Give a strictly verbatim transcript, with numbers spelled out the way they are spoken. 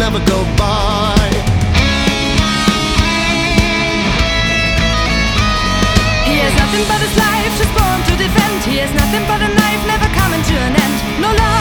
never go by. He has nothing but his life, just born to defend. He has nothing but a knife, never coming to an end. No love